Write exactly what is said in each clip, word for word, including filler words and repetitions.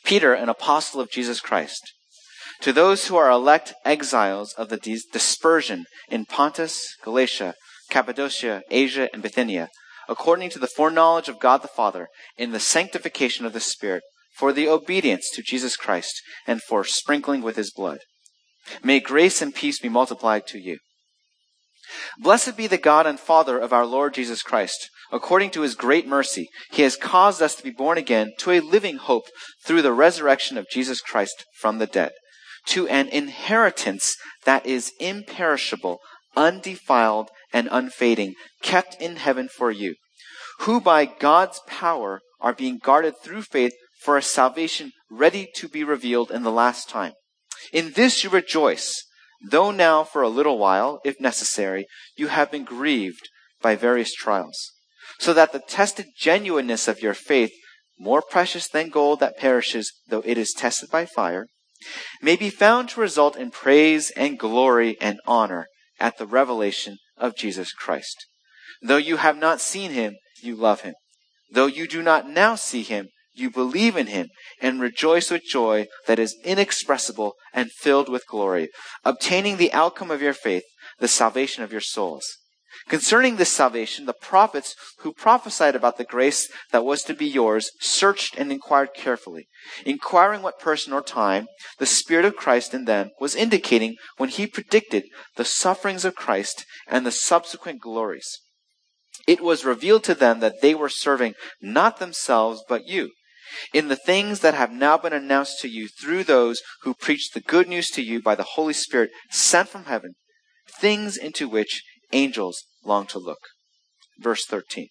Peter, an apostle of Jesus Christ, to those who are elect exiles of the dis- dispersion in Pontus, Galatia, Cappadocia, Asia, and Bithynia, according to the foreknowledge of God the Father, in the sanctification of the Spirit, for the obedience to Jesus Christ, and for sprinkling with his blood. May grace and peace be multiplied to you. Blessed be the God and Father of our Lord Jesus Christ. According to his great mercy, he has caused us to be born again to a living hope through the resurrection of Jesus Christ from the dead, to an inheritance that is imperishable, undefiled, and unfading, kept in heaven for you, who by God's power are being guarded through faith for a salvation ready to be revealed in the last time. In this you rejoice, though now for a little while, if necessary, you have been grieved by various trials, so that the tested genuineness of your faith, more precious than gold that perishes, though it is tested by fire, may be found to result in praise and glory and honor at the revelation of Jesus Christ. Though you have not seen him, you love him. Though you do not now see him, you believe in him and rejoice with joy that is inexpressible and filled with glory, obtaining the outcome of your faith, the salvation of your souls. Concerning this salvation, the prophets who prophesied about the grace that was to be yours searched and inquired carefully, inquiring what person or time the Spirit of Christ in them was indicating when he predicted the sufferings of Christ and the subsequent glories. It was revealed to them that they were serving not themselves but you, in the things that have now been announced to you through those who preach the good news to you by the Holy Spirit sent from heaven, things into which angels long to look. Verse thirteen.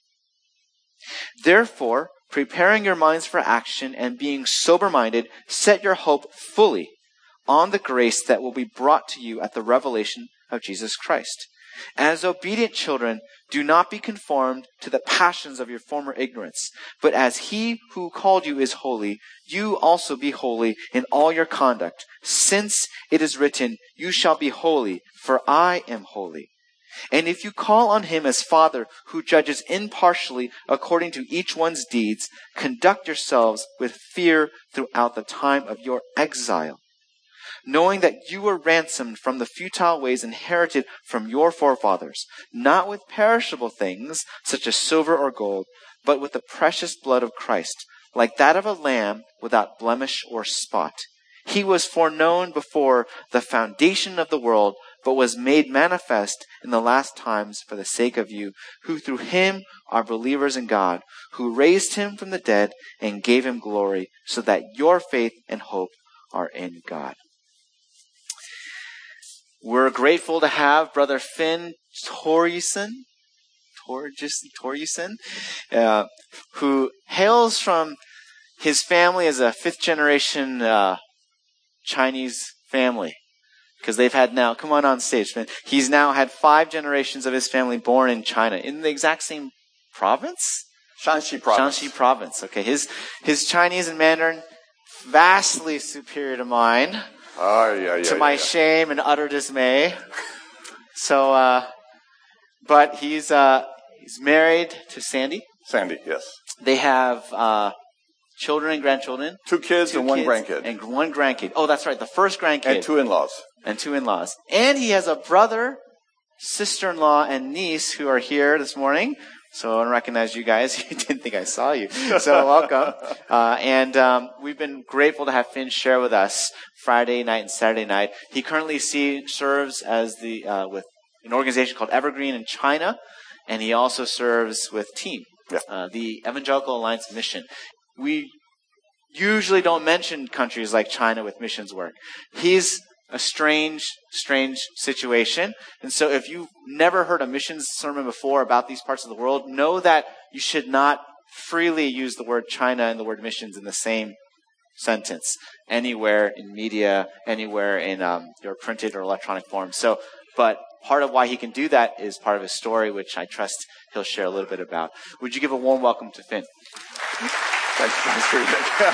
Therefore, preparing your minds for action and being sober-minded, set your hope fully on the grace that will be brought to you at the revelation of Jesus Christ. As obedient children, do not be conformed to the passions of your former ignorance, but as he who called you is holy, you also be holy in all your conduct, since it is written, you shall be holy, for I am holy. And if you call on him as Father, who judges impartially according to each one's deeds, conduct yourselves with fear throughout the time of your exile, knowing that you were ransomed from the futile ways inherited from your forefathers, not with perishable things, such as silver or gold, but with the precious blood of Christ, like that of a lamb without blemish or spot. He was foreknown before the foundation of the world, but was made manifest in the last times for the sake of you, who through him are believers in God, who raised him from the dead and gave him glory, so that your faith and hope are in God. We're grateful to have Brother Finn Torjussen, Torjussen, uh, who hails from his family as a fifth generation uh, Chinese family. Because they've had now, come on on stage, man. He's now had five generations of his family born in China, in the exact same province? Shanxi province. Shanxi province. Okay, his his Chinese and Mandarin vastly superior to mine. Oh, yeah, yeah. To my yeah, yeah. shame and utter dismay. So, uh, but he's uh, he's married to Sandy. Sandy, yes. They have uh, children and grandchildren. Two kids two and one kids grandkid. And one grandkid. Oh, that's right, the first grandkid. And two in-laws. And two in-laws. And he has a brother, sister-in-law, and niece who are here this morning. So I want to recognize you guys. You didn't think I saw you. So welcome. Uh, and um, we've been grateful to have Finn share with us Friday night and Saturday night. He currently see, serves as the uh, with an organization called Evergreen in China, and he also serves with Team, yeah. uh, the Evangelical Alliance Mission. We usually don't mention countries like China with missions work. He's a strange, strange situation. And so if you've never heard a missions sermon before about these parts of the world, know that you should not freely use the word China and the word missions in the same sentence anywhere in media, anywhere in um, your printed or electronic form. So, but part of why he can do that is part of his story, which I trust he'll share a little bit about. Would you give a warm welcome to Finn? Thanks for the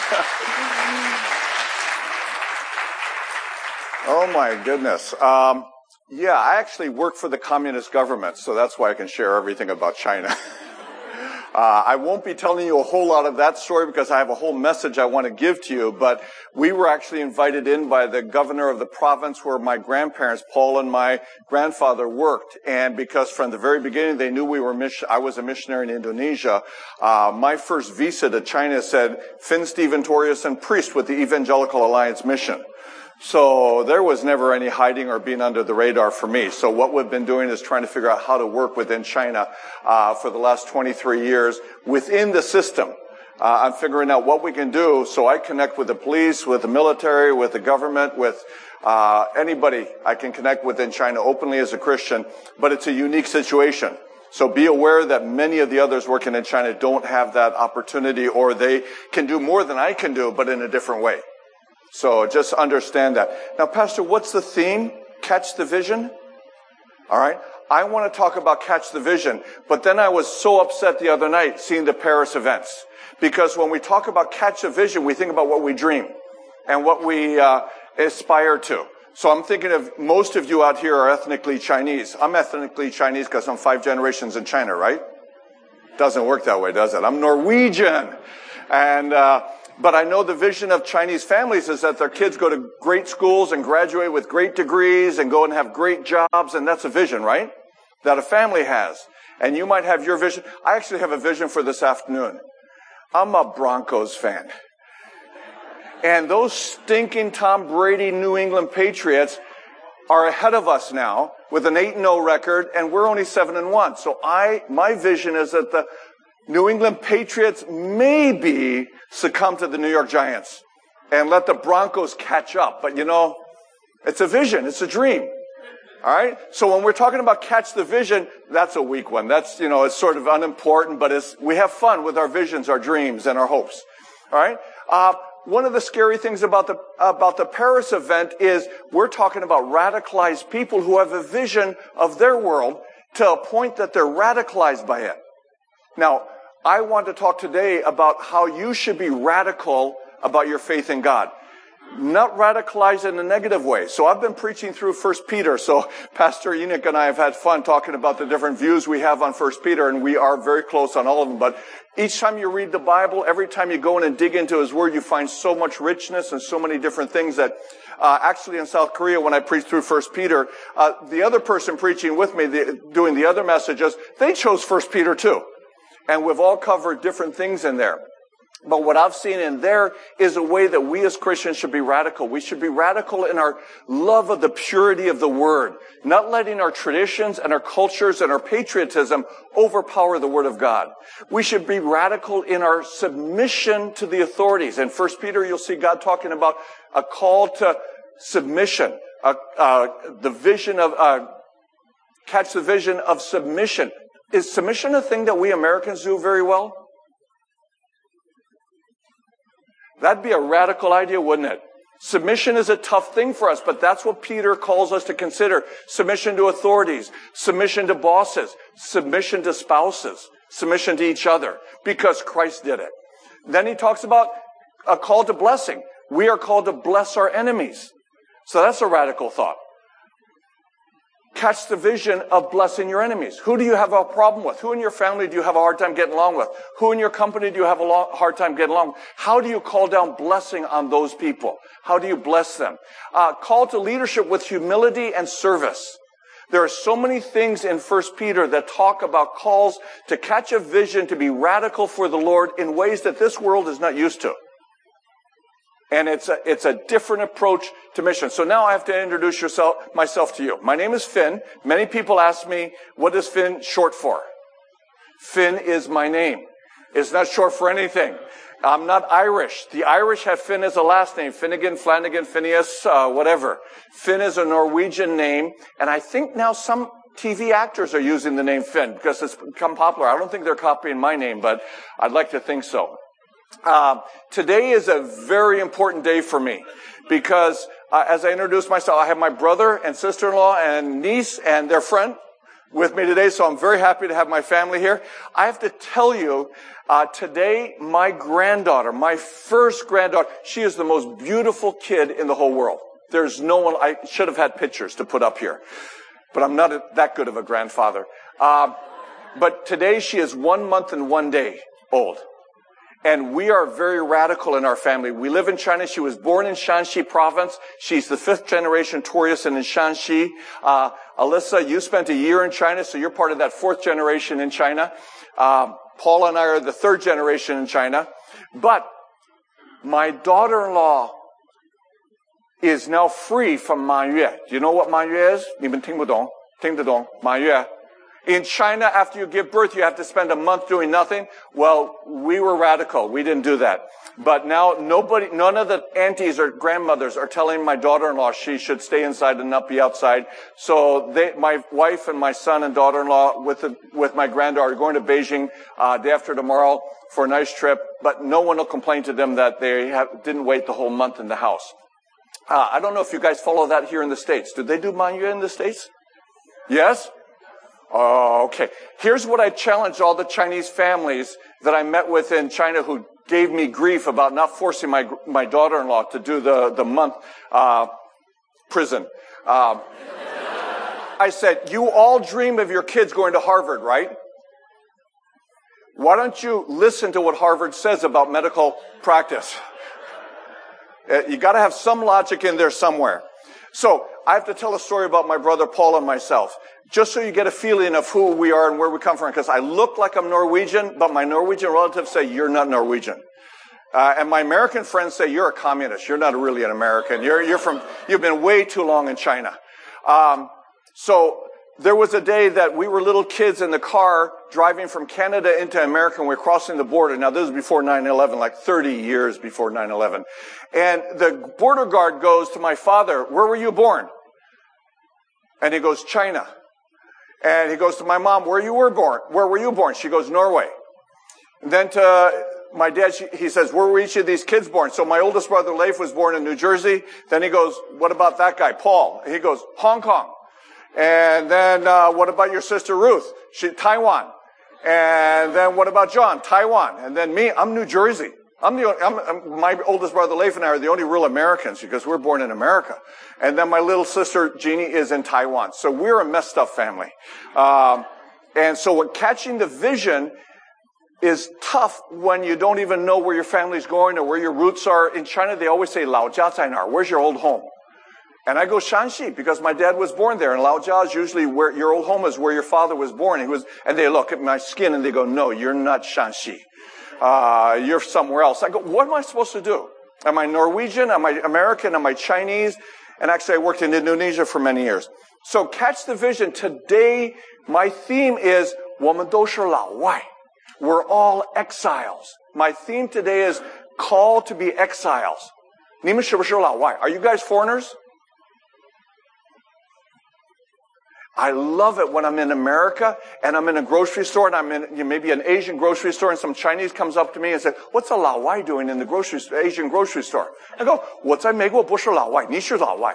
Oh, my goodness. Um, yeah, I actually work for the communist government, so that's why I can share everything about China. Uh, I won't be telling you a whole lot of that story because I have a whole message I want to give to you, but we were actually invited in by the governor of the province where my grandparents, Paul and my grandfather, worked. And because from the very beginning they knew we were mission- I was a missionary in Indonesia, uh, my first visa to China said, Finn Stephen Torgerson, priest with the Evangelical Alliance Mission. So there was never any hiding or being under the radar for me. So what we've been doing is trying to figure out how to work within China uh, for the last twenty-three years within the system. Uh, I'm figuring out what we can do so I connect with the police, with the military, with the government, with uh, anybody I can connect with in China openly as a Christian. But it's a unique situation. So be aware that many of the others working in China don't have that opportunity, or they can do more than I can do, but in a different way. So just understand that. Now, Pastor, what's the theme? Catch the vision? All right. I want to talk about catch the vision, but then I was so upset the other night seeing the Paris events. Because when we talk about catch a vision, we think about what we dream and what we uh, aspire to. So I'm thinking of most of you out here are ethnically Chinese. I'm ethnically Chinese because I'm five generations in China, right? Doesn't work that way, does it? I'm Norwegian. And, uh, but I know the vision of Chinese families is that their kids go to great schools and graduate with great degrees and go and have great jobs. And that's a vision, right? That a family has. And you might have your vision. I actually have a vision for this afternoon. I'm a Broncos fan. And those stinking Tom Brady New England Patriots are ahead of us now with an eight and oh record, and we're only seven and one. So I, my vision is that the New England Patriots maybe succumb to the New York Giants and let the Broncos catch up. But you know, it's a vision. It's a dream. All right. So when we're talking about catch the vision, that's a weak one. That's, you know, it's sort of unimportant, but it's, we have fun with our visions, our dreams, and our hopes. All right. Uh, one of the scary things about the, about the Paris event is we're talking about radicalized people who have a vision of their world to a point that they're radicalized by it. Now, I want to talk today about how you should be radical about your faith in God. Not radicalized in a negative way. So I've been preaching through First Peter. So Pastor Enoch and I have had fun talking about the different views we have on First Peter, and we are very close on all of them. But each time you read the Bible, every time you go in and dig into His Word, you find so much richness and so many different things that uh, actually in South Korea, when I preached through First Peter, uh, the other person preaching with me, the, doing the other messages, they chose First Peter too. And we've all covered different things in there. But what I've seen in there is a way that we as Christians should be radical. We should be radical in our love of the purity of the Word, not letting our traditions and our cultures and our patriotism overpower the Word of God. We should be radical in our submission to the authorities. In First Peter, you'll see God talking about a call to submission, uh, uh, the vision of, uh, catch the vision of submission. Is submission a thing that we Americans do very well? That'd be a radical idea, wouldn't it? Submission is a tough thing for us, but that's what Peter calls us to consider. Submission to authorities, submission to bosses, submission to spouses, submission to each other, because Christ did it. Then he talks about a call to blessing. We are called to bless our enemies. So that's a radical thought. Catch the vision of blessing your enemies. Who do you have a problem with? Who in your family do you have a hard time getting along with? Who in your company do you have a lo- hard time getting along with? How do you call down blessing on those people? How do you bless them? Uh, call to leadership with humility and service. There are so many things in First Peter that talk about calls to catch a vision, to be radical for the Lord in ways that this world is not used to. And it's a, it's a different approach to mission. So now I have to introduce yourself, myself to you. My name is Finn. Many people ask me, what is Finn short for? Finn is my name. It's not short for anything. I'm not Irish. The Irish have Finn as a last name. Finnegan, Flanagan, Phineas, uh, whatever. Finn is a Norwegian name. And I think now some T V actors are using the name Finn because it's become popular. I don't think they're copying my name, but I'd like to think so. Uh, today is a very important day for me because uh, as I introduce myself, I have my brother and sister-in-law and niece and their friend with me today, so I'm very happy to have my family here. I have to tell you, uh, today my granddaughter, my first granddaughter, she is the most beautiful kid in the whole world. There's no one, I should have had pictures to put up here, but I'm not a, that good of a grandfather. Uh, But today she is one month and one day old. And we are very radical in our family. We live in China. She was born in Shanxi province. She's the fifth generation tourist in Shanxi. Uh, Alyssa, you spent a year in China, so you're part of that fourth generation in China. Uh, Paula and I are the third generation in China. But my daughter-in-law is now free from Ma Yue. Do you know what Ma Yue is? 你们听不懂? 听得懂? Ma Yue. In China, after you give birth, you have to spend a month doing nothing. Well, we were radical. We didn't do that. But now nobody, none of the aunties or grandmothers are telling my daughter-in-law she should stay inside and not be outside. So they, my wife and my son and daughter-in-law with the, with my granddaughter are going to Beijing, uh, day after tomorrow for a nice trip. But no one will complain to them that they have, didn't wait the whole month in the house. Uh, I don't know if you guys follow that here in the States. Do they do Ma Yue in the States? Yes? Oh, okay. Here's what I challenged all the Chinese families that I met with in China who gave me grief about not forcing my my daughter-in-law to do the, the month uh, prison. Um, I said, you all dream of your kids going to Harvard, right? Why don't you listen to what Harvard says about medical practice? Uh, you got to have some logic in there somewhere. So I have to tell a story about my brother Paul and myself, just so you get a feeling of who we are and where we come from, because I look like I'm Norwegian, but my Norwegian relatives say, you're not Norwegian. Uh, and my American friends say, you're a communist. You're not really an American. You're, you're from, you've been way too long in China. Um, so there was a day that we were little kids in the car driving from Canada into America, and we we're crossing the border. Now, this is before nine eleven, like thirty years before nine eleven. And the border guard goes to my father, where were you born? And he goes, China. And he goes to my mom, where you were born? Where were you born? She goes, Norway. And then to my dad, she, he says, where were each of these kids born? So my oldest brother, Leif, was born in New Jersey. Then he goes, what about that guy, Paul? He goes, Hong Kong. And then, uh, what about your sister Ruth? She, Taiwan. And then what about John? Taiwan. And then me, I'm New Jersey. I'm the, I'm, I'm, my oldest brother Leif and I are the only real Americans because we're born in America. And then my little sister Jeannie is in Taiwan. So we're a messed up family. Um, and so when catching the vision is tough when you don't even know where your family's going or where your roots are. In China, they always say, Lao Jia Zai Nar, where's your old home? And I go Shanxi because my dad was born there. And Lao Jia is usually where your old home is, where your father was born. He was, and they look at my skin and they go, no, you're not Shanxi. Uh, you're somewhere else. I go, what am I supposed to do? Am I Norwegian? Am I American? Am I Chinese? And actually, I worked in Indonesia for many years. So catch the vision. Today, my theme is 我们都是老外. We're all exiles. My theme today is call to be exiles. 你们是不是老外? Are you guys foreigners? I love it when I'm in America and I'm in a grocery store and I'm in you know, maybe an Asian grocery store and some Chinese comes up to me and says, what's a Lao Wai doing in the grocery Asian grocery store? I go, 我在美国不是老外, 你是老外.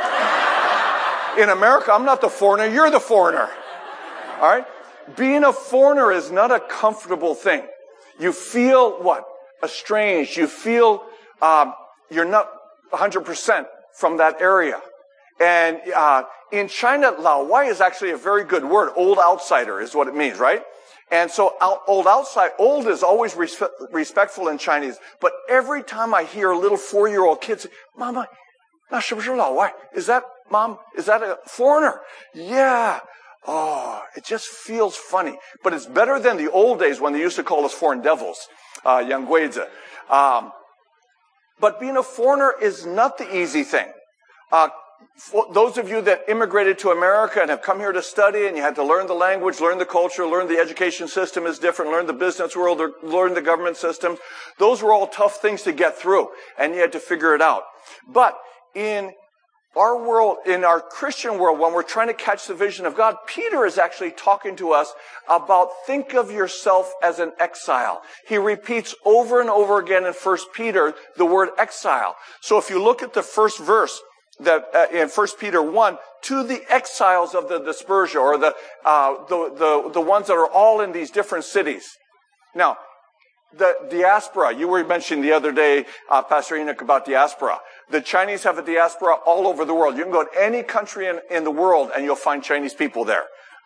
In America, I'm not the foreigner, you're the foreigner. All right? Being a foreigner is not a comfortable thing. You feel what? Estranged. You feel um, you're not one hundred percent from that area. And uh, in China, Lao Wai is actually a very good word. Old outsider is what it means, right? And so out, old outside, old is always respe- respectful in Chinese. But every time I hear a little four-year-old kid say, Mama, 那是不是老外? Is that, Mom, is that a foreigner? Yeah. Oh, it just feels funny. But it's better than the old days when they used to call us foreign devils, uh, 洋鬼子. Um, but being a foreigner is not the easy thing. Uh, For those of you that immigrated to America and have come here to study and you had to learn the language, learn the culture, learn the education system is different, learn the business world, or learn the government system, those were all tough things to get through and you had to figure it out. But in our world, in our Christian world, when we're trying to catch the vision of God, Peter is actually talking to us about think of yourself as an exile. He repeats over and over again in First Peter the word exile. So if you look at the first verse, that uh, in First Peter one, to the exiles of the dispersion, or the, uh, the, the, the ones that are all in these different cities. Now, the diaspora, you were mentioning the other day, uh, Pastor Enoch, about diaspora. The Chinese have a diaspora all over the world. You can go to any country in, in the world and you'll find Chinese people there.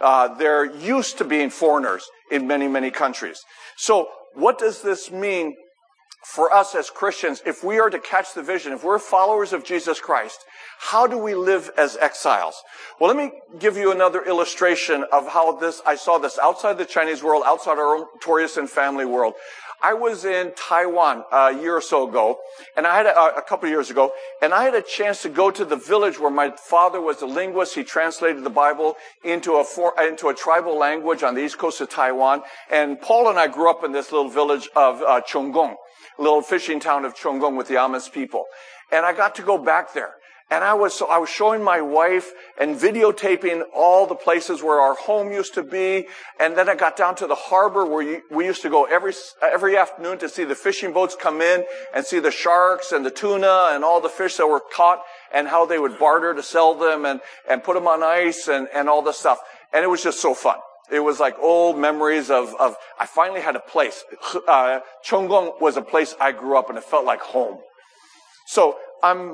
Uh, they're used to being foreigners in many, many countries. So what does this mean for us as Christians? If we are to catch the vision, if we're followers of Jesus Christ, how do we live as exiles? Well, let me give you another illustration of how this, I saw this outside the Chinese world, outside our own Torius and family world. I was in Taiwan a year or so ago, and I had a, a couple of years ago, and I had a chance to go to the village where my father was a linguist. He translated the Bible into a for, into a tribal language on the east coast of Taiwan. And Paul and I grew up in this little village of uh, Chonggong, a little fishing town of Chonggong with the Amish people. And I got to go back there. And I was, so I was showing my wife and videotaping all the places where our home used to be. And then I got down to the harbor where you, we used to go every, every afternoon to see the fishing boats come in and see the sharks and the tuna and all the fish that were caught and how they would barter to sell them and, and put them on ice and, and all this stuff. And it was just so fun. It was like old memories of, of, I finally had a place. Uh, Chonggong was a place I grew up and it felt like home. So I'm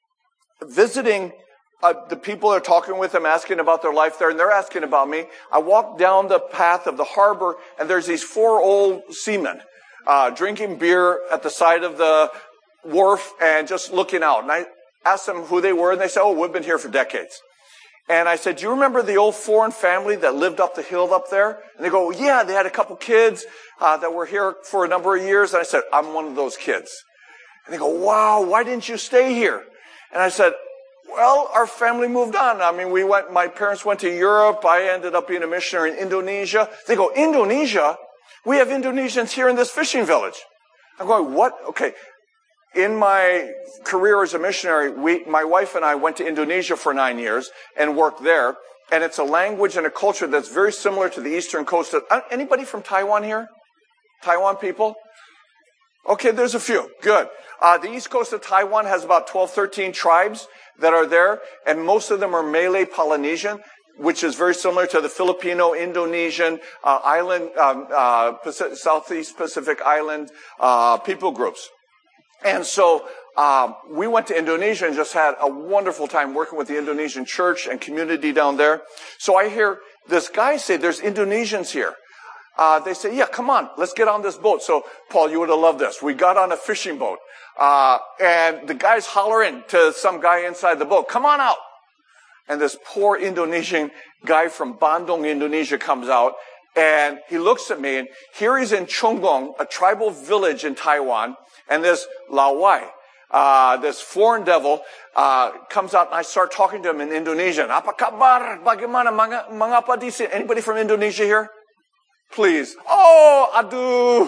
visiting uh, the people that are talking with them, asking about their life there, and they're asking about me. I walk down the path of the harbor, and there's these four old seamen uh, drinking beer at the side of the wharf and just looking out. And I asked them who they were, and they said, oh, we've been here for decades. And I said, do you remember the old foreign family that lived up the hill up there? And they go, yeah, they had a couple kids uh, that were here for a number of years. And I said, I'm one of those kids. And they go, wow, why didn't you stay here? And I said, well, our family moved on. I mean, we went, my parents went to Europe. I ended up being a missionary in Indonesia. They go, Indonesia? We have Indonesians here in this fishing village. I'm going, what? Okay. In my career as a missionary, we, my wife and I went to Indonesia for nine years and worked there. And it's a language and a culture that's very similar to the eastern coast of, uh, anybody from Taiwan here? Taiwan people? Okay, there's a few. Good. Uh, the east coast of Taiwan has about twelve, thirteen tribes that are there, and most of them are Malay Polynesian, which is very similar to the Filipino, Indonesian, uh, island, um, uh, Pacific, Southeast Pacific island, uh, people groups. And so, um, we went to Indonesia and just had a wonderful time working with the Indonesian church and community down there. So I hear this guy say, there's Indonesians here. Uh, they say, yeah, come on, let's get on this boat. So, Paul, you would have loved this. We got on a fishing boat. Uh, and the guy's hollering to some guy inside the boat, come on out. And this poor Indonesian guy from Bandung, Indonesia comes out. And he looks at me, and here he's in Chonggong, a tribal village in Taiwan. And this Lawai, uh, this foreign devil, uh, comes out, and I start talking to him in Indonesian. Apa kabar? Bagaimana? Mengapa di sini? Anybody from Indonesia here? Please. Oh, aduh.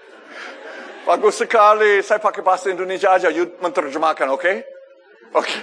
Bagus sekali. Saya pakai bahasa Indonesia aja. You menerjemahkan, okay? Okay.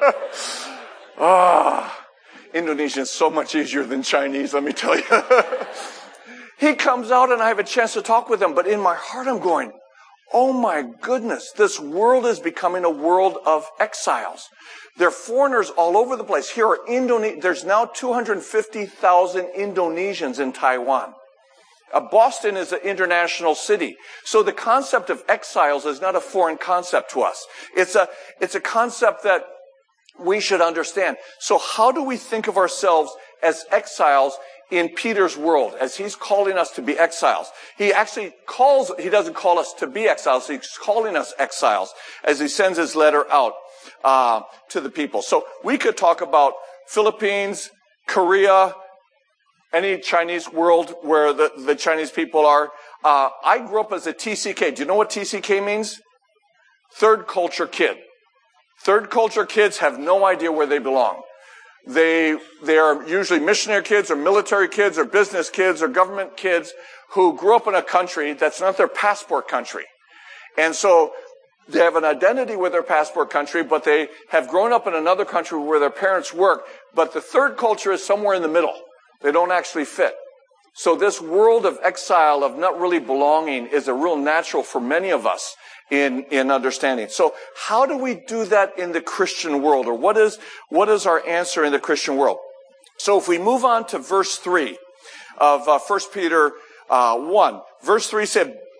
Ah, Indonesian is so much easier than Chinese, let me tell you. He comes out and I have a chance to talk with him, but in my heart I'm going, oh my goodness, this world is becoming a world of exiles. There are foreigners all over the place. Here are Indone- there's now two hundred fifty thousand Indonesians in Taiwan. Uh, Boston is an international city. So the concept of exiles is not a foreign concept to us. It's a, it's a concept that we should understand. So how do we think of ourselves as exiles in Peter's world, as he's calling us to be exiles? He actually calls, he doesn't call us to be exiles, he's calling us exiles as he sends his letter out uh, to the people. So we could talk about Philippines, Korea, any Chinese world where the, the Chinese people are. Uh, I grew up as a T C K. Do you know what T C K means? Third culture kid. Third culture kids have no idea where they belong. They, they are usually missionary kids or military kids or business kids or government kids who grew up in a country that's not their passport country. And so they have an identity with their passport country, but they have grown up in another country where their parents work. But the third culture is somewhere in the middle. They don't actually fit. So this world of exile, of not really belonging, is a real natural for many of us in, in understanding. So how do we do that in the Christian world? Or what is, what is our answer in the Christian world? So if we move on to verse three of uh, First Peter uh, one, verse three said,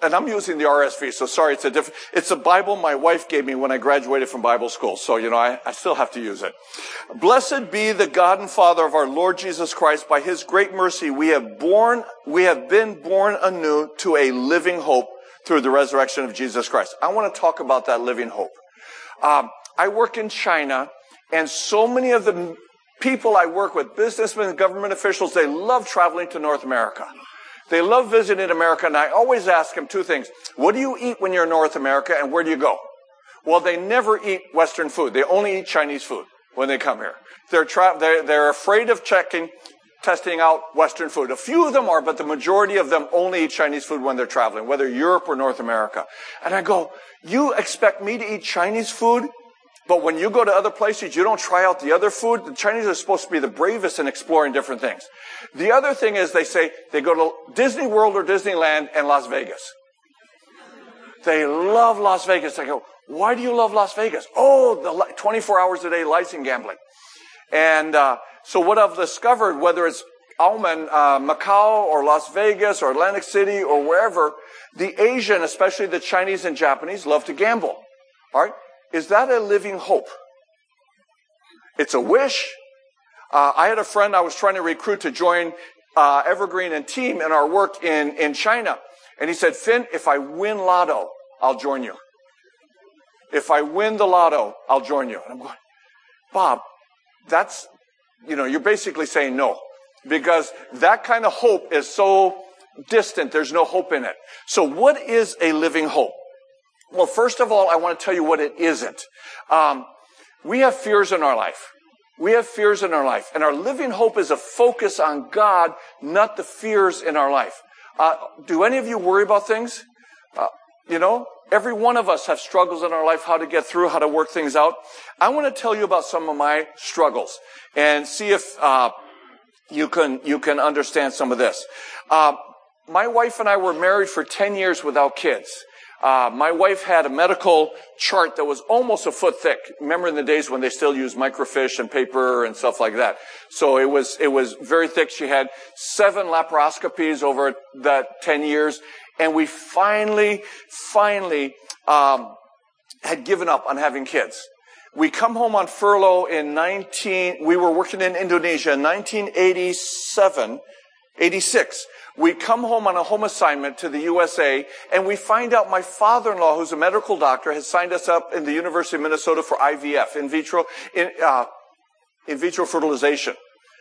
and I'm using the R S V, so sorry, it's a different, it's a Bible my wife gave me when I graduated from Bible school. So, you know, I, I still have to use it. Blessed be the God and Father of our Lord Jesus Christ. By his great mercy, we have born, we have been born anew to a living hope through the resurrection of Jesus Christ. I want to talk about that living hope. Um, I work in China, and so many of the people I work with, businessmen and government officials, they love traveling to North America. They love visiting America, and I always ask them two things. What do you eat when you're in North America, and where do you go? Well, they never eat Western food. They only eat Chinese food when they come here. They're, tra- they're, they're afraid of checking, testing out Western food. A few of them are, but the majority of them only eat Chinese food when they're traveling, whether Europe or North America. And I go, you expect me to eat Chinese food? But when you go to other places, you don't try out the other food. The Chinese are supposed to be the bravest in exploring different things. The other thing is they say they go to Disney World or Disneyland and Las Vegas. They love Las Vegas. I go, why do you love Las Vegas? Oh, the twenty-four hours a day lights and gambling. And uh, so what I've discovered, whether it's Auman, uh, Macau or Las Vegas or Atlantic City or wherever, the Asian, especially the Chinese and Japanese, love to gamble. All right? Is that a living hope? It's a wish. Uh, I had a friend I was trying to recruit to join uh, Evergreen and team in our work in, in China. And he said, Finn, if I win lotto, I'll join you. If I win the lotto, I'll join you. And I'm going, Bob, that's, you know, you're basically saying no. Because that kind of hope is so distant, there's no hope in it. So what is a living hope? Well, first of all, I want to tell you what it isn't. Um, we have fears in our life. We have fears in our life. And our living hope is a focus on God, not the fears in our life. Uh, do any of you worry about things? Uh, you know, every one of us have struggles in our life, how to get through, how to work things out. I want to tell you about some of my struggles and see if uh, you can you can understand some of this. Uh, my wife and I were married for ten years without kids. Uh, my wife had a medical chart that was almost a foot thick. Remember in the days when they still used microfiche and paper and stuff like that. So it was, it was very thick. She had seven laparoscopies over that ten years. And we finally, finally, um, had given up on having kids. We come home on furlough in nineteen, we were working in Indonesia in nineteen eighty-seven, eighty-six. We come home on a home assignment to the U S A, and we find out my father-in-law, who's a medical doctor, has signed us up in the University of Minnesota for I V F, in vitro, in, uh, in vitro fertilization.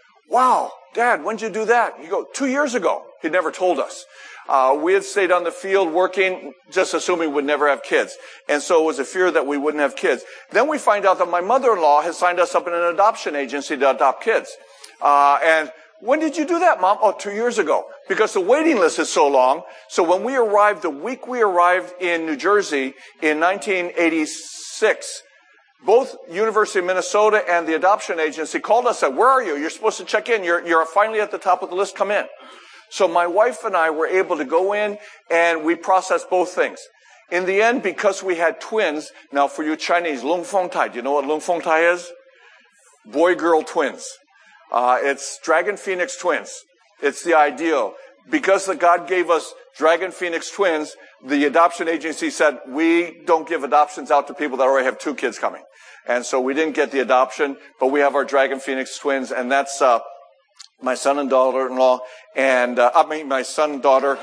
Wow, Dad, when did you do that? You go, two years ago. He never told us. Uh, we had stayed on the field working, just assuming we'd never have kids. And so it was a fear that we wouldn't have kids. Then we find out that my mother-in-law has signed us up in an adoption agency to adopt kids. Uh, and when did you do that, Mom? Oh, two years ago. Because the waiting list is so long. So when we arrived, the week we arrived in New Jersey in nineteen eighty-six, both University of Minnesota and the adoption agency called us and said, where are you? You're supposed to check in. You're, you're finally at the top of the list. Come in. So my wife and I were able to go in and we processed both things. In the end, because we had twins, now for you Chinese, Lung Feng Tai, do you know what Lung Feng Tai is? Boy-girl twins. Uh, it's Dragon Phoenix twins. It's the ideal. Because the God gave us Dragon Phoenix twins, the adoption agency said, we don't give adoptions out to people that already have two kids coming. And so we didn't get the adoption, but we have our Dragon Phoenix twins, and that's, uh, my son and daughter-in-law, and, uh, I mean, my son and daughter.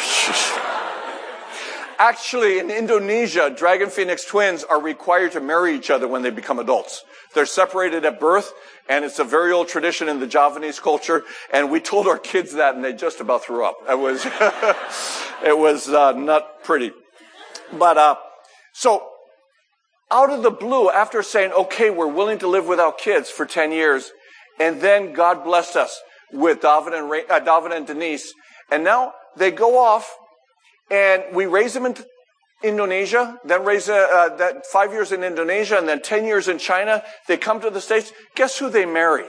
Actually, in Indonesia, Dragon Phoenix twins are required to marry each other when they become adults. They're separated at birth, and it's a very old tradition in the Javanese culture. And we told our kids that, and they just about threw up. It was, it was uh, not pretty. But uh, so, out of the blue, after saying, "Okay, we're willing to live without kids for ten years," and then God blessed us with David and Ray, uh, David and Denise, and now they go off. And we raise them in Indonesia, then raise uh, uh, that five years in Indonesia, and then ten years in China. They come to the States. Guess who they marry?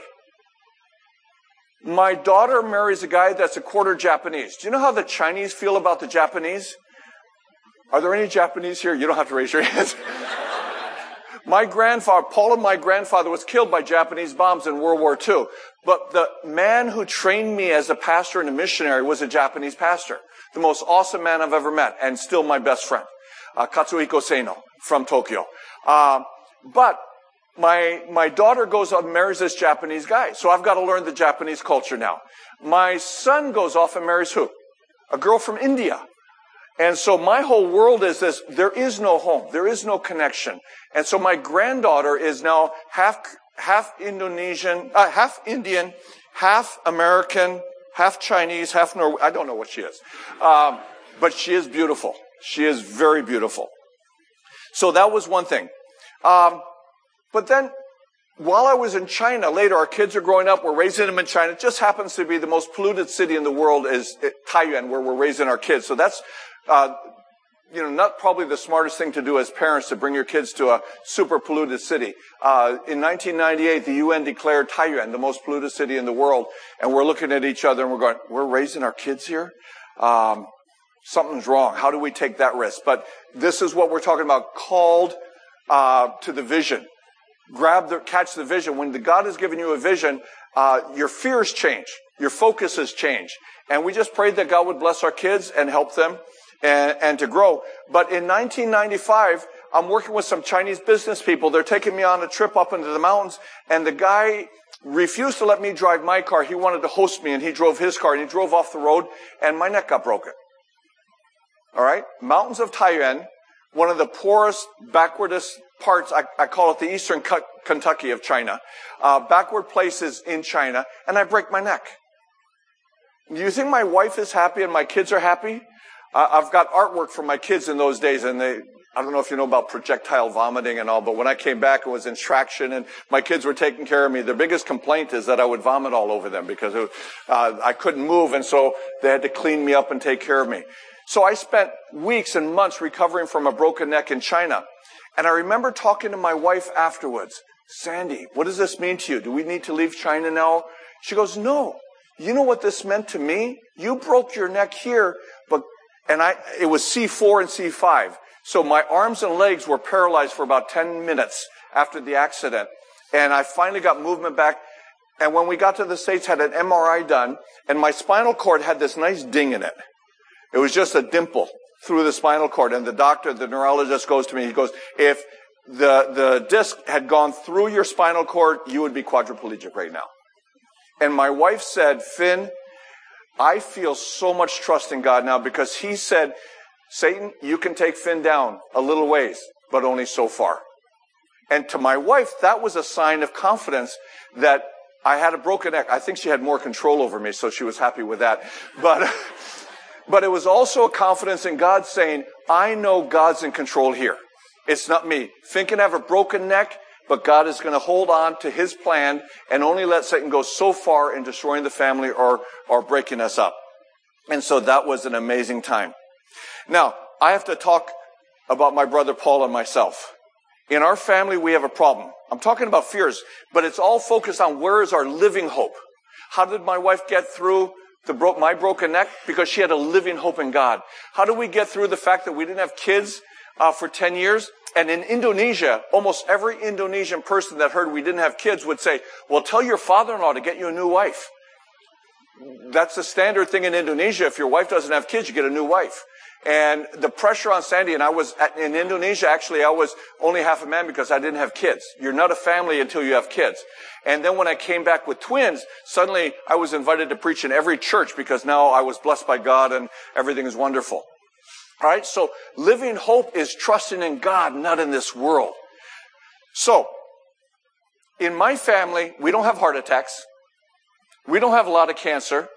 My daughter marries a guy that's a quarter Japanese. Do you know how the Chinese feel about the Japanese? Are there any Japanese here? You don't have to raise your hands. My grandfather, Paul and my grandfather, was killed by Japanese bombs in World War Two. But the man who trained me as a pastor and a missionary was a Japanese pastor. The most awesome man I've ever met, and still my best friend. Uh, Katsuhiko Seino from Tokyo. Um, but my my daughter goes off and marries this Japanese guy, so I've got to learn the Japanese culture now. My son goes off and marries who? A girl from India. And so my whole world is this, there is no home, there is no connection. And so my granddaughter is now half half Indonesian, uh, half Indian, half American, half Chinese, half Norwegian. I don't know what she is. Um, but she is beautiful. She is very beautiful. So that was one thing. Um, but then, while I was in China, later our kids are growing up, we're raising them in China. It just happens to be the most polluted city in the world is Taiyuan, where we're raising our kids. So that's, uh, you know, not probably the smartest thing to do as parents to bring your kids to a super polluted city. Uh, in nineteen ninety-eight, the U N declared Taiyuan the most polluted city in the world. And we're looking at each other and we're going, we're raising our kids here? Um, something's wrong. How do we take that risk? But this is what we're talking about, called uh, to the vision. Grab the, catch the vision. When the God has given you a vision, uh, your fears change. Your focuses change. And we just prayed that God would bless our kids and help them and, and to grow. But in nineteen ninety-five, I'm working with some Chinese business people. They're taking me on a trip up into the mountains, and the guy refused to let me drive my car. He wanted to host me, and he drove his car, and he drove off the road, and my neck got broken. All right? Mountains of Taiyuan, one of the poorest, backwardest parts, I, I call it the eastern Kentucky of China, uh, backward places in China, and I break my neck. Do you think my wife is happy and my kids are happy? Uh, I've got artwork from my kids in those days, and they, I don't know if you know about projectile vomiting and all, but when I came back, it was in traction, and my kids were taking care of me. Their biggest complaint is that I would vomit all over them because it, uh, I couldn't move, and so they had to clean me up and take care of me. So I spent weeks and months recovering from a broken neck in China. And I remember talking to my wife afterwards. Sandy, what does this mean to you? Do we need to leave China now? She goes, no. You know what this meant to me? You broke your neck here, but, and I, it was C four and C five. So my arms and legs were paralyzed for about ten minutes after the accident. And I finally got movement back. And when we got to the States, had an M R I done, and my spinal cord had this nice ding in it. It was just a dimple through the spinal cord. And the doctor, the neurologist goes to me, he goes, if the, the disc had gone through your spinal cord, you would be quadriplegic right now. And my wife said, Finn, I feel so much trust in God now because he said, Satan, you can take Finn down a little ways, but only so far. And to my wife, that was a sign of confidence that I had a broken neck. I think she had more control over me, so she was happy with that. But, but it was also a confidence in God saying, I know God's in control here. It's not me. Finn can have a broken neck, but God is going to hold on to his plan and only let Satan go so far in destroying the family or, or breaking us up. And so that was an amazing time. Now, I have to talk about my brother Paul and myself. In our family, we have a problem. I'm talking about fears, but it's all focused on where is our living hope. How did my wife get through the bro- my broken neck? Because she had a living hope in God. How did we get through the fact that we didn't have kids uh, for ten years? And in Indonesia, almost every Indonesian person that heard we didn't have kids would say, well, tell your father-in-law to get you a new wife. That's the standard thing in Indonesia. If your wife doesn't have kids, you get a new wife. And the pressure on Sandy, and I was at, in Indonesia, actually, I was only half a man because I didn't have kids. You're not a family until you have kids. And then when I came back with twins, suddenly I was invited to preach in every church because now I was blessed by God and everything is wonderful. All right, so living hope is trusting in God, not in this world. So, in my family, we don't have heart attacks. We don't have a lot of cancer.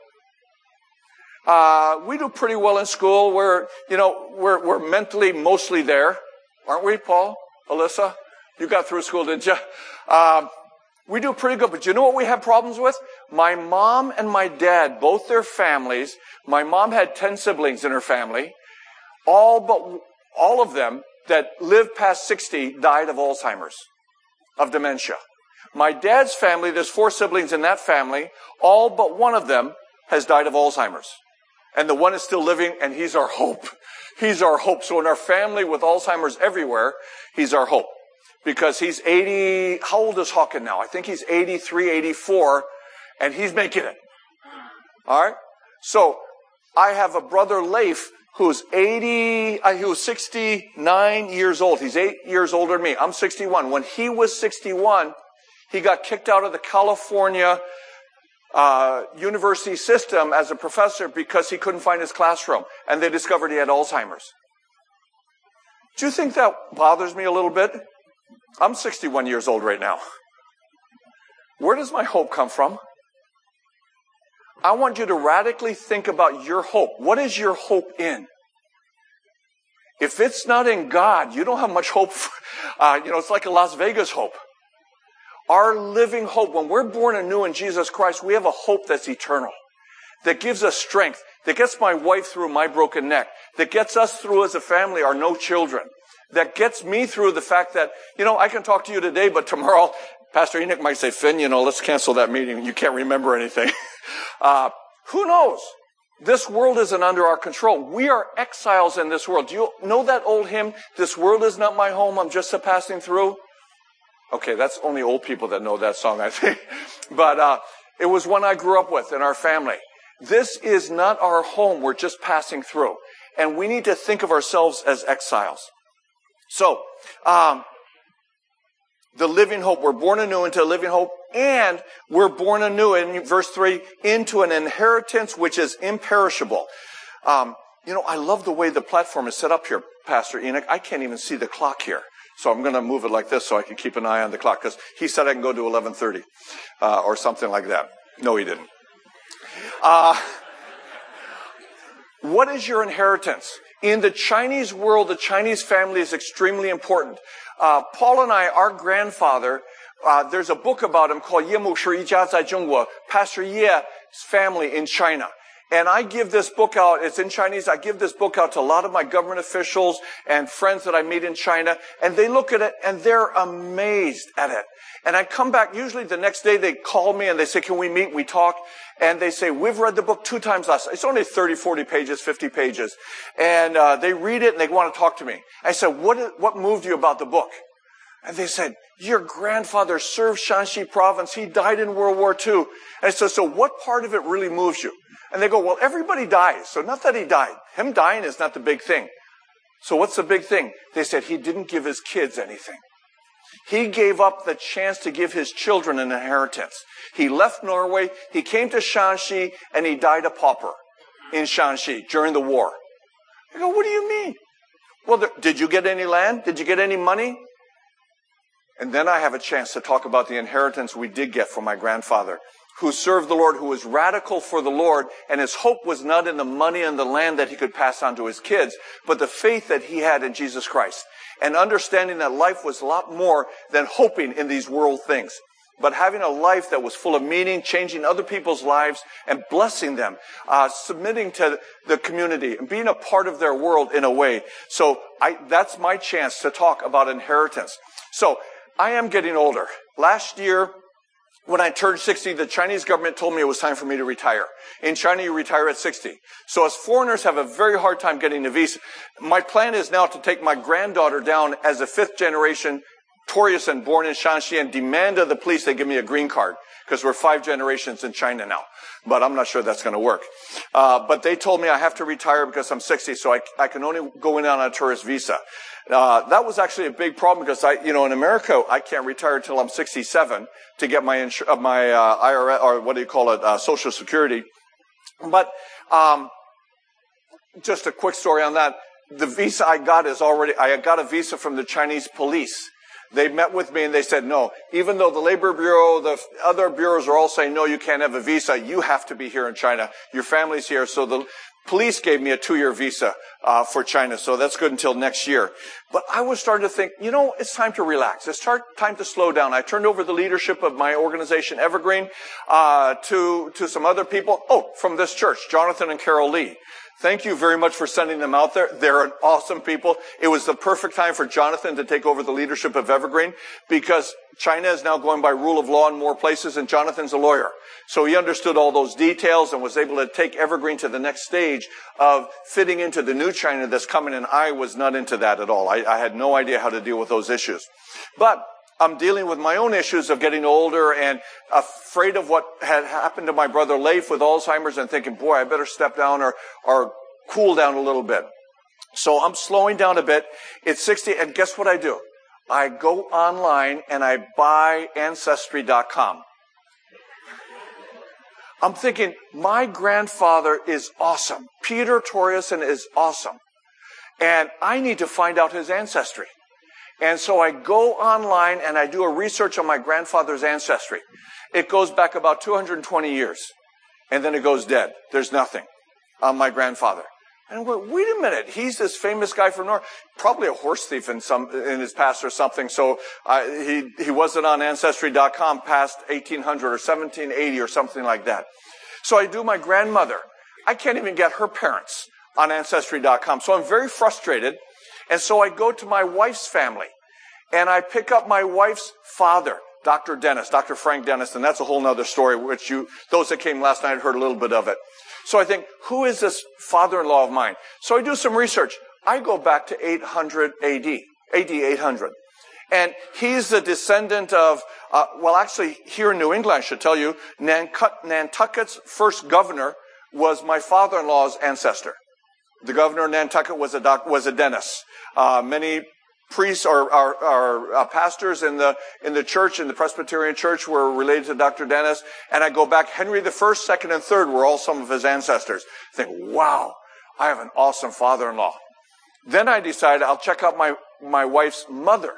Uh, we do pretty well in school. We're, you know, we're, we're mentally mostly there. Aren't we, Paul? Alyssa? You got through school, didn't you? Um, we do pretty good, but you know what we have problems with? My mom and my dad, both their families, my mom had ten siblings in her family. All but, all of them that lived past sixty died of Alzheimer's, of dementia. My dad's family, there's four siblings in that family, all but one of them has died of Alzheimer's. And the one is still living, and he's our hope. He's our hope. So in our family with Alzheimer's everywhere, he's our hope. Because he's eighty, how old is Hawken now? I think he's eighty-three, eighty-four, and he's making it. All right? So, I have a brother, Leif, who's eighty, uh, he was sixty-nine years old. He's eight years older than me. I'm sixty-one. When he was sixty-one, he got kicked out of the California uh, university system as a professor because he couldn't find his classroom. And they discovered he had Alzheimer's. Do you think that bothers me a little bit? I'm sixty-one years old right now. Where does my hope come from? I want you to radically think about your hope. What is your hope in? If it's not in God, you don't have much hope. For, uh, you know, it's like a Las Vegas hope. Our living hope, when we're born anew in Jesus Christ, we have a hope that's eternal, that gives us strength, that gets my wife through my broken neck, that gets us through as a family our no children, that gets me through the fact that, you know, I can talk to you today, but tomorrow Pastor Enoch might say, Finn, you know, let's cancel that meeting. You can't remember anything. Uh, who knows? This world isn't under our control. We are exiles in this world. Do you know that old hymn, "This world is not my home, I'm just a passing through"? Okay, that's only old people that know that song, I think. But uh, it was one I grew up with in our family. This is not our home. We're just passing through. And we need to think of ourselves as exiles. So, um, the living hope. We're born anew into a living hope. And we're born anew, in verse three, into an inheritance which is imperishable. Um, you know, I love the way the platform is set up here, Pastor Enoch. I can't even see the clock here. So I'm going to move it like this so I can keep an eye on the clock. Because he said I can go to eleven thirty uh, or something like that. No, he didn't. Uh, what is your inheritance? In the Chinese world, the Chinese family is extremely important. Uh, Paul and I, our grandfather, Uh, there's a book about him called Ye Mu Shi Yi Jia Zai Zhongguo, Pastor Ye's family in China. And I give this book out, it's in Chinese, I give this book out to a lot of my government officials and friends that I meet in China, and they look at it and they're amazed at it. And I come back, usually the next day they call me and they say, can we meet? We talk. And they say, we've read the book two times last night. It's only thirty, forty pages, fifty pages. And uh, they read it and they want to talk to me. I said, what, what moved you about the book? And they said, your grandfather served Shanxi province. He died in World War Two. And I said, so what part of it really moves you? And they go, well, everybody dies. So not that he died. Him dying is not the big thing. So what's the big thing? They said he didn't give his kids anything. He gave up the chance to give his children an inheritance. He left Norway. He came to Shanxi and he died a pauper in Shanxi during the war. I go, what do you mean? Well, there, did you get any land? Did you get any money? And then I have a chance to talk about the inheritance we did get from my grandfather, who served the Lord, who was radical for the Lord, and his hope was not in the money and the land that he could pass on to his kids, but the faith that he had in Jesus Christ, and understanding that life was a lot more than hoping in these world things, but having a life that was full of meaning, changing other people's lives, and blessing them, uh, submitting to the community, and being a part of their world in a way. So I, that's my chance to talk about inheritance. So I am getting older. Last year, when I turned sixty, the Chinese government told me it was time for me to retire. In China, you retire at sixty. So as foreigners have a very hard time getting a visa, my plan is now to take my granddaughter down as a fifth generation Toryism born in Shanxi and demand of the police they give me a green card, because we're five generations in China now. But I'm not sure that's going to work. Uh, but they told me I have to retire because I'm sixty, so I, I can only go in on a tourist visa. Uh, that was actually a big problem because I, you know, in America, I can't retire until I'm sixty-seven to get my insur- uh, my uh, I R S, or what do you call it, uh, Social Security. But um, just a quick story on that. The visa I got is already, I got a visa from the Chinese police. They met with me and they said, no, even though the Labor Bureau, the other bureaus are all saying, no, you can't have a visa, you have to be here in China. Your family's here. So the police gave me a two-year visa uh, for China. So that's good until next year. But I was starting to think, you know, it's time to relax. It's start, time to slow down. I turned over the leadership of my organization, Evergreen, uh, to, to some other people. Oh, from this church, Jonathan and Carol Lee. Thank you very much for sending them out there. They're an awesome people. It was the perfect time for Jonathan to take over the leadership of Evergreen because China is now going by rule of law in more places, and Jonathan's a lawyer. So he understood all those details and was able to take Evergreen to the next stage of fitting into the new China that's coming, and I was not into that at all. I, I had no idea how to deal with those issues. But I'm dealing with my own issues of getting older and afraid of what had happened to my brother Leif with Alzheimer's and thinking, boy, I better step down or, or cool down a little bit. So I'm slowing down a bit. It's sixty, and guess what I do? I go online and I buy Ancestry dot com. I'm thinking, my grandfather is awesome. Peter Torrielson is awesome. And I need to find out his ancestry. And so I go online and I do a research on my grandfather's ancestry. It goes back about two hundred twenty years. And then it goes dead. There's nothing on my grandfather. And I went, wait a minute, he's this famous guy from North, probably a horse thief in some in his past or something. So uh, he he wasn't on Ancestry dot com past eighteen hundred or seventeen eighty or something like that. So I do my grandmother. I can't even get her parents on Ancestry dot com. So I'm very frustrated. And so I go to my wife's family, and I pick up my wife's father, Doctor Dennis, Doctor Frank Dennis, and that's a whole other story, which you, those that came last night heard a little bit of it. So I think, who is this father-in-law of mine? So I do some research. I go back to eight hundred A D, A D eight hundred. And he's the descendant of, uh, well, actually, here in New England, I should tell you, Nantucket, Nantucket's first governor was my father-in-law's ancestor. The governor of Nantucket was a doc, was a dentist. Uh, many priests or, or, or uh, pastors in the in the church, in the Presbyterian church, were related to Doctor Dennis. And I go back, Henry the First, Second, and Third were all some of his ancestors. I think, wow, I have an awesome father-in-law. Then I decide I'll check out my my wife's mother.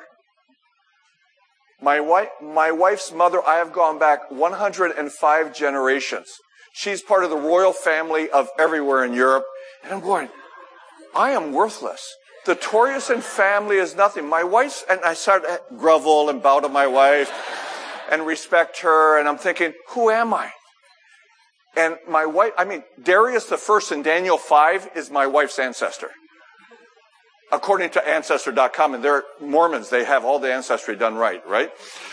My wife, my wife's mother, I have gone back one hundred five generations. She's part of the royal family of everywhere in Europe. And I'm going, I am worthless. The Torrielson family is nothing. My wife's, and I start to grovel and bow to my wife and respect her. And I'm thinking, who am I? And my wife, I mean, Darius the First in Daniel five is my wife's ancestor. According to Ancestor dot com, and they're Mormons, they have all the ancestry done right, right?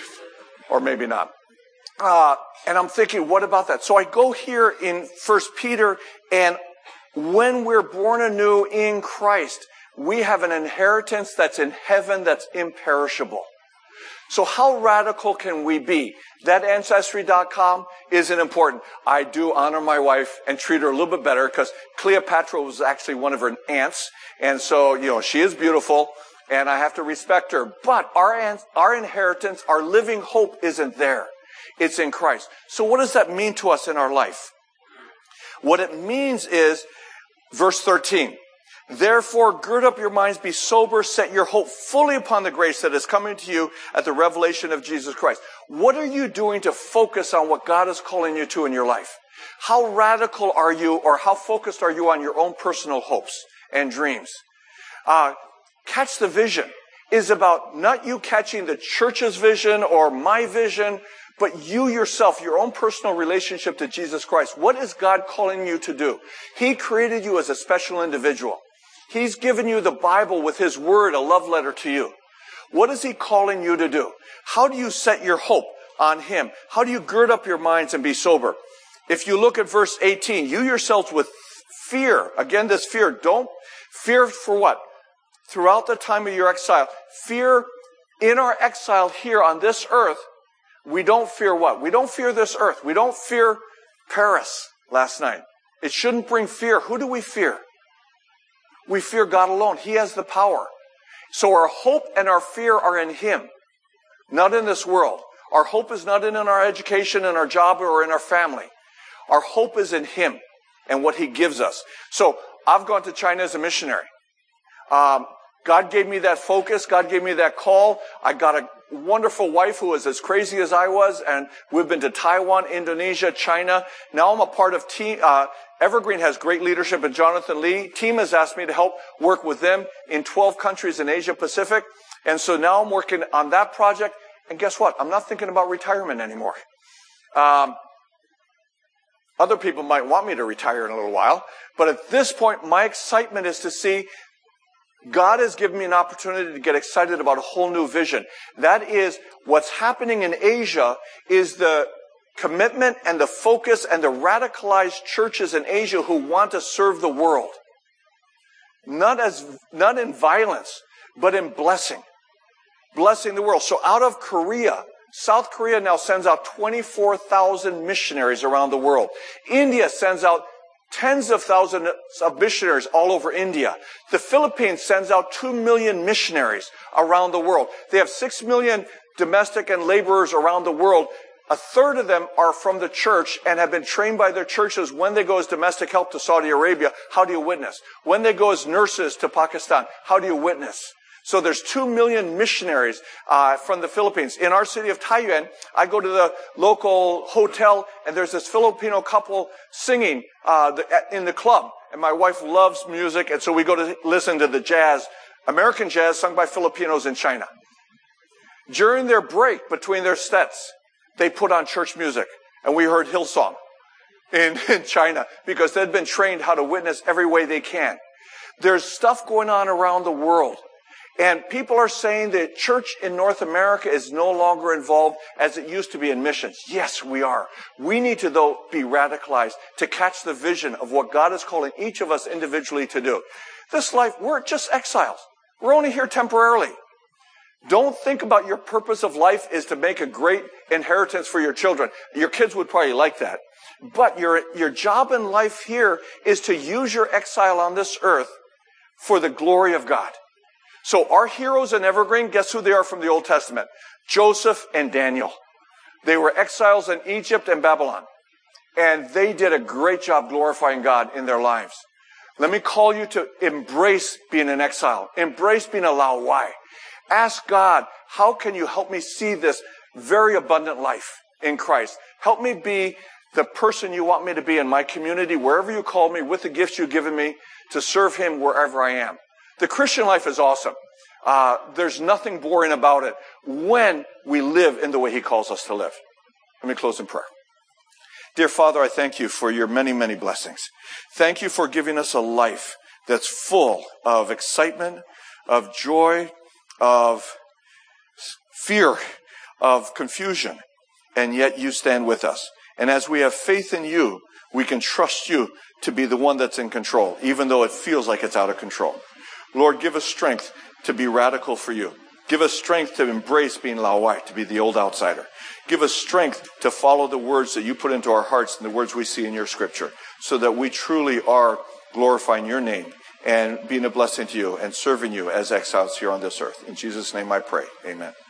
Or maybe not. Uh, and I'm thinking, what about that? So I go here in First Peter, and when we're born anew in Christ, we have an inheritance that's in heaven that's imperishable. So how radical can we be? That Ancestry dot com isn't important. I do honor my wife and treat her a little bit better because Cleopatra was actually one of her aunts. And so, you know, she is beautiful and I have to respect her. But our, our inheritance, our living hope isn't there. It's in Christ. So what does that mean to us in our life? What it means is, verse thirteen, therefore, gird up your minds, be sober, set your hope fully upon the grace that is coming to you at the revelation of Jesus Christ. What are you doing to focus on what God is calling you to in your life? How radical are you, or how focused are you on your own personal hopes and dreams? Uh, catch the vision is about not you catching the church's vision or my vision, but you yourself, your own personal relationship to Jesus Christ. What is God calling you to do? He created you as a special individual. He's given you the Bible with His Word, a love letter to you. What is He calling you to do? How do you set your hope on Him? How do you gird up your minds and be sober? If you look at verse eighteen, you yourselves with fear, again this fear, don't, fear for what? Throughout the time of your exile. Fear in our exile here on this earth, we don't fear what? We don't fear this earth. We don't fear Paris last night. It shouldn't bring fear. Who do we fear? We fear God alone. He has the power. So our hope and our fear are in Him, not in this world. Our hope is not in our education, in our job, or in our family. Our hope is in Him and what He gives us. So I've gone to China as a missionary. Um, God gave me that focus. God gave me that call. I got a wonderful wife who was as crazy as I was, and we've been to Taiwan, Indonesia, China. Now I'm a part of team. Uh, Evergreen has great leadership, and Jonathan Lee. Team has asked me to help work with them in twelve countries in Asia Pacific. And so now I'm working on that project. And guess what? I'm not thinking about retirement anymore. Um, other people might want me to retire in a little while. But at this point, my excitement is to see God has given me an opportunity to get excited about a whole new vision. That is, what's happening in Asia is the commitment and the focus and the radicalized churches in Asia who want to serve the world. Not as, not in violence, but in blessing. blessing the world. So out of Korea, South Korea now sends out twenty-four thousand missionaries around the world. India sends out tens of thousands of missionaries all over India. The Philippines sends out two million missionaries around the world. They have six million domestic and laborers around the world. A third of them are from the church and have been trained by their churches when they go as domestic help to Saudi Arabia. How do you witness? When they go as nurses to Pakistan, how do you witness? So there's two million missionaries uh, from the Philippines. In our city of Taiyuan, I go to the local hotel, and there's this Filipino couple singing uh, the, in the club. And my wife loves music, and so we go to listen to the jazz, American jazz sung by Filipinos in China. During their break between their sets, they put on church music, and we heard Hillsong in, in China because they'd been trained how to witness every way they can. There's stuff going on around the world. And people are saying that church in North America is no longer involved as it used to be in missions. Yes, we are. We need to, though, be radicalized to catch the vision of what God is calling each of us individually to do. This life, we're just exiles. We're only here temporarily. Don't think about your purpose of life is to make a great inheritance for your children. Your kids would probably like that. But your, your job in life here is to use your exile on this earth for the glory of God. So our heroes in Evergreen, guess who they are from the Old Testament? Joseph and Daniel. They were exiles in Egypt and Babylon. And they did a great job glorifying God in their lives. Let me call you to embrace being an exile. Embrace being a Lao Wai. Ask God, how can you help me see this very abundant life in Christ? Help me be the person you want me to be in my community, wherever you call me, with the gifts you've given me, to serve Him wherever I am. The Christian life is awesome. Uh, there's nothing boring about it when we live in the way He calls us to live. Let me close in prayer. Dear Father, I thank you for your many, many blessings. Thank you for giving us a life that's full of excitement, of joy, of fear, of confusion, and yet you stand with us. And as we have faith in you, we can trust you to be the one that's in control, even though it feels like it's out of control. Lord, give us strength to be radical for you. Give us strength to embrace being Lao Wai, to be the old outsider. Give us strength to follow the words that you put into our hearts and the words we see in your scripture, so that we truly are glorifying your name and being a blessing to you and serving you as exiles here on this earth. In Jesus' name I pray. Amen.